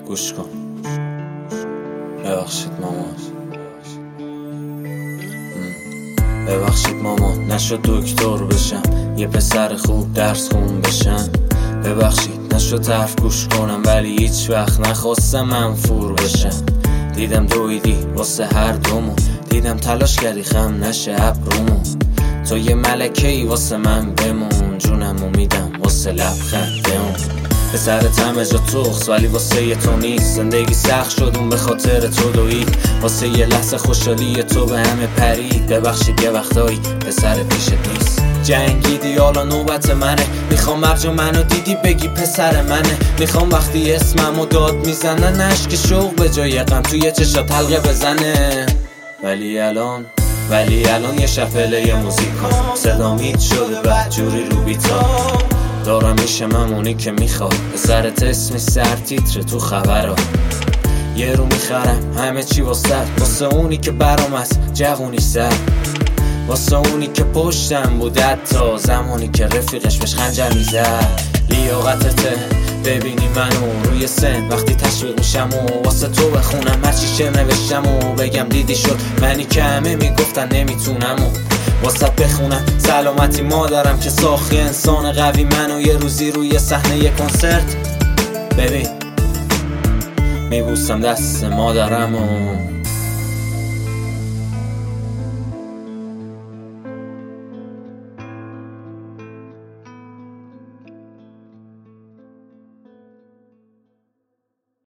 گوش کن. ببخشید مامان، ببخشید مامان نشد دکتر بشم، یه پسر خوب درس خون بشم. ببخشید نشد حرف گوش کنم، ولی هیچ وقت نخواستم منفور بشم. دیدم دویدی واسه هر دومون، دیدم تلاش کردی خم نشه ابرومون. تو یه ملکه ای واسه من بمون، جونمو میدم واسه لبخندمون. به سرت همه جا تخص ولی واسه یه تو نیست. زندگی سخت شد اون به خاطر تو دوید، واسه یه لحظه خوشحالی تو به همه پرید. ببخشید یه وقتایی پسر پیشت نیست. جنگیدی حالا نوبت منه، میخوام مرجا منو دیدی بگی پسر منه. میخوام وقتی اسممو داد میزنن اشک شوق به جای غم توی چشات حلقه بزنه. ولی الان یه شفله موزیکا صدام هیچ شده بدجوری رو بیتا. دارم میشم همونی که میخواد، پسرت اسمی سر تیتر تو خبرها. یه رو میخرم همه چی واسه اونی که برام از جوونی سر، واسه اونی که پشتم بود حتی زمانی که رفیقش بهش خنجر میزد. لیاقتته ببینی منو روی سن وقتی تشویق میشم و واسه تو بخونم هرچی شعر نوشتم و بگم دیدی شد منی که همه میگفتن نمیتونم و واسه بخونم. سلامتی مادرم که ساخی انسان قوی منو یه روزی روی صحنه یه کنسرت. ببین میبوسم دست مادرم و